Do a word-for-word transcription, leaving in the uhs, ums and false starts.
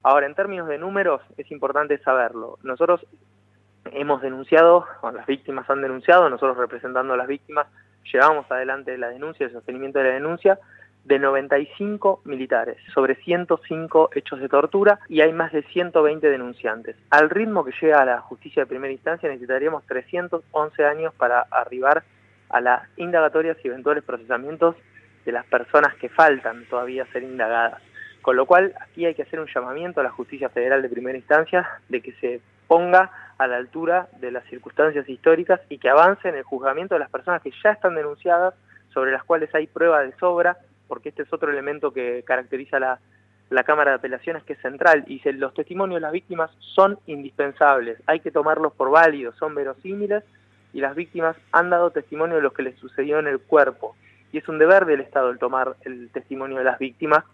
Ahora, en términos de números, es importante saberlo. Nosotros hemos denunciado, o las víctimas han denunciado, nosotros representando a las víctimas, llevamos adelante la denuncia, el sostenimiento de la denuncia, de noventa y cinco militares, sobre ciento cinco hechos de tortura, y hay más de ciento veinte denunciantes. Al ritmo que llega a la justicia de primera instancia necesitaríamos trescientos once años para arribar a las indagatorias y eventuales procesamientos de las personas que faltan todavía ser indagadas. Con lo cual, aquí hay que hacer un llamamiento a la justicia federal de primera instancia de que se ponga a la altura de las circunstancias históricas y que avance en el juzgamiento de las personas que ya están denunciadas, sobre las cuales hay prueba de sobra, porque este es otro elemento que caracteriza la, la Cámara de Apelaciones, que es central, y se, los testimonios de las víctimas son indispensables, hay que tomarlos por válidos, son verosímiles, y las víctimas han dado testimonio de lo que les sucedió en el cuerpo, y es un deber del Estado el tomar el testimonio de las víctimas,